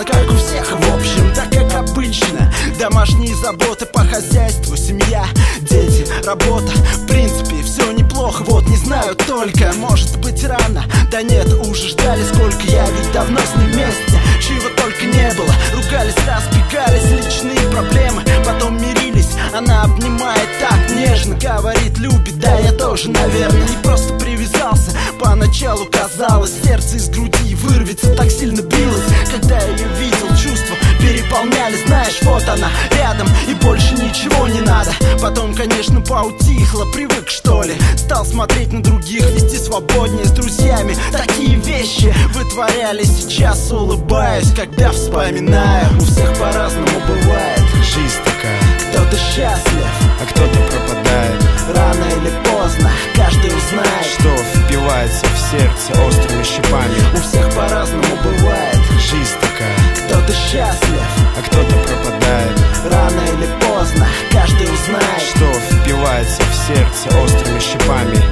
Наверное, как у всех, в общем, так как обычно. Домашние заботы по хозяйству, семья, дети, работа. В принципе, все неплохо, вот не знаю только, может быть рано. Да нет, уже ждали сколько, я ведь давно с ним вместе. Чего только не было, ругались, разбегались, личные проблемы, потом мирились. Она обнимает так нежно, говорит, любит, да я тоже, наверное, не просто привязался. Поначалу казалось, сердце из груди вырвется, так сильно билось. Когда я ее видел, чувства переполняли, знаешь, вот она рядом, и больше ничего не надо. Потом, конечно, поутихло, привык, что ли. Стал смотреть на других, вести свободнее с друзьями. Такие вещи вытворяли, сейчас улыбаюсь, когда вспоминаю. У всех по-разному бывает жизнь такая. Кто-то счастлив, а кто-то пропадает. Рано или поздно каждый узнает, что впивается в сердце острыми шипами. У всех по-разному бывает жизнь такая. Кто-то счастлив, а кто-то пропадает. Рано или поздно каждый узнает, что впивается в сердце острыми шипами.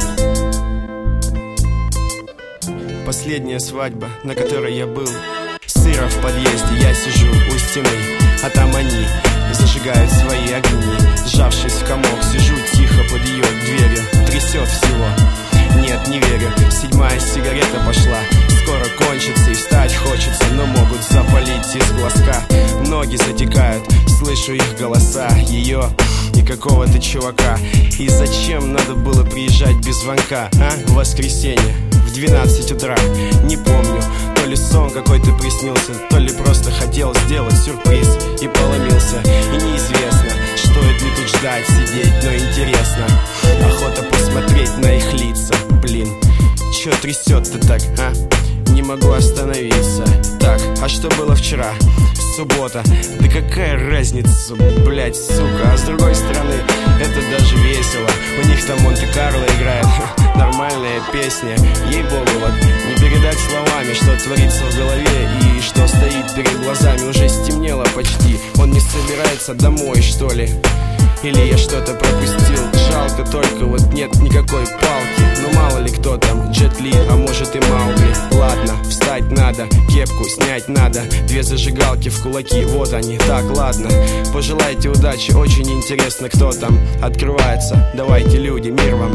Последняя свадьба, на которой я был. Сыро в подъезде, я сижу у стены, а там они зажигают свои огни. Сжавшись в комок, сижу тихо под ее дверью. Трясет всего, нет, не верю. 7-я сигарета пошла, скоро кончится и встать хочется, но могут запалить из глазка. Ноги затекают, слышу их голоса, ее и какого-то чувака. И зачем надо было приезжать без звонка, а? В воскресенье в 12 утра, не помню. То ли сон какой-то приснился, то ли просто хотел сделать сюрприз и поломился. И неизвестно, стоит ли тут ждать, сидеть, но интересно. Охота посмотреть на их лица. Блин, чё трясет-то так, а? Не могу остановиться. Так, а что было вчера? Суббота. Да какая разница, блять, сука. А с другой стороны, это даже весело. У них там Монте-Карло играет. Нормальная песня. Ей-богу, вот не передать словами, что творится в голове и что стоит перед глазами. Уже стемнело почти. Он не собирается домой, что ли? Или я что-то пропустил? Жалко только, вот нет никакой палки. Ну мало ли кто там, Джет Ли, а может и Маугли. Ладно, встать надо, кепку снять надо. 2 зажигалки в кулаки, вот они. Так, ладно, пожелайте удачи, очень интересно, кто там открывается. Давайте, люди, мир вам.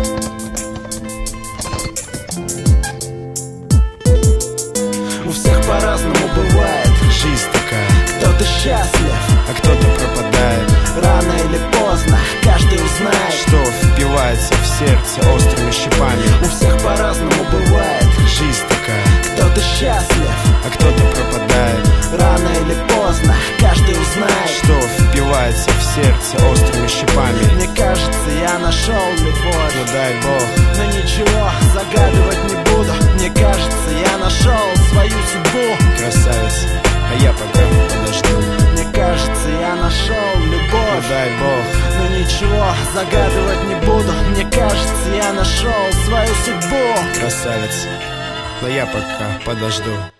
У всех по-разному бывает жизнь такая. Кто-то счастлив, а кто-то пропадает. Рано или поздно каждый узнает, что впивается в сердце острыми шипами. У всех по-разному бывает жизнь такая. Кто-то счастлив, а кто-то пропадает. Рано или поздно каждый узнает, что впивается в сердце острыми шипами. Мне кажется, я нашел любовь, ну дай бог, но ничего загадывать не буду. Мне кажется, я нашел свою судьбу. Красавец, а я пока подожду. Мне кажется, я нашел любовь, ну дай бог, но ничего загадывать не буду. Мне кажется, я нашел свою судьбу. Красавец, но я пока подожду.